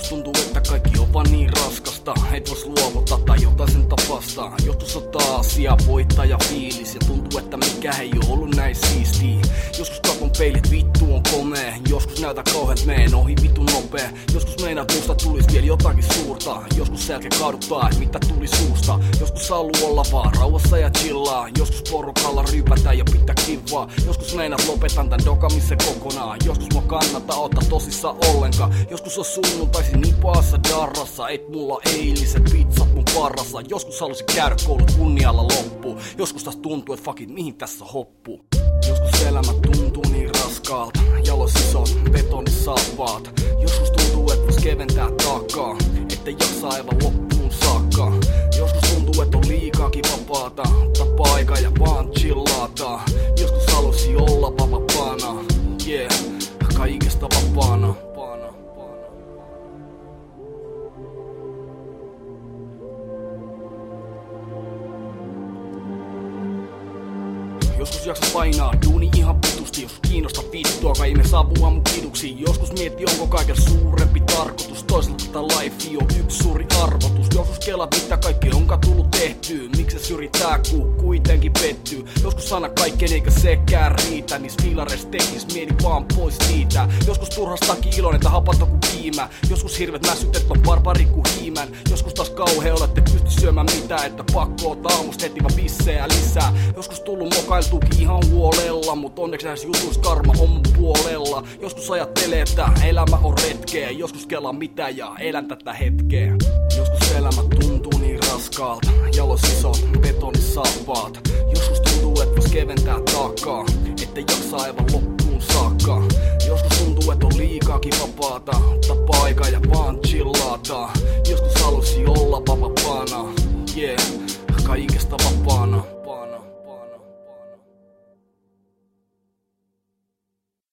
Joskus tuntuu, että kaikki on vaan niin raskasta, et vois luovuttaa tai jotain sen tapasta. Joskus ottaa asia voittaja fiilis ja tuntuu, että mikä ei oo ollut näin siistiä. Joskus katon peilit, vittu on komee. Joskus näytä kauheet meen ohi vitun nopee. Joskus meinaat musta tulis vielä jotakin suurta. Joskus selkeä kaaduttaa, et mitä tuli suusta. Joskus haluu olla vaan rauhassa ja chillaa. Joskus porukalla ryypätä ja pitää kivaa. Joskus meinaat lopetan tän dokamisen kokonaan. Joskus mua kannattaa ottaa tosissaan ollenkaan. Joskus on sunnuntaisin niin pahassa darrassa, et mulla eiliset pizzat mun parrassa. Joskus halusin käydä koulut kunnialla loppuun. Joskus taas tuntuu, et fuck it, mihin tässä hoppuu. Joskus elämä tuntuu niin raskaalta, jalos isot betonisaappaat. Joskus tuntuu, et vois keventää taakkaa, ettei jaksa aivan loppuun saakka. Joskus tuntuu, et on liikaakin vapaata, tapaa aika ja vaan chillaata. Joskus halusi olla vapaana, yeah, kaikesta vapaana. Joskus jaksa painaa duuni ihan vitusti, jos kiinnosta vittua, kai me saapuu aamun kiduksi. Joskus mietti, onko kaiken suurempi tarkoitus. Toisaalta tätä life on yksi suuri arvotus. Joskus kela, mitä kaikki onkaan tullut tehtyä. Mikses yrittää, kun kuitenkin pettyy. Joskus sana kaikkeen eikä sekään riitä. Niis fiilareis tekis mieli vaan pois niitä. Joskus turhastakin iloinen tai hapatta ku piimä. Joskus hirvet mäsytet on barbari ku hiimän. Joskus taas kauhea olette pysty syömään mitään, että pakko ottaa aamusta heti vaan bissejä lisää. Joskus tullut mokailtuukin ihan huolella, mut onneksi näissä jutuissa karma on mun puolella. Joskus ajattelee, että elämä on retkeä. Joskus kelaa mitä ja elän tätä hetkeä. Joskus elämä tuntuu niin raskaalta, jalos isot betonisaappaat. Joskus tuntuu, et vois keventää taakkaa, ettei jaksa aivan loppuun saakka. Joskus tuntuu, et on liikaakin vapaata, tapaa aika ja vaan chillaata. Joskus halusi olla vapaana.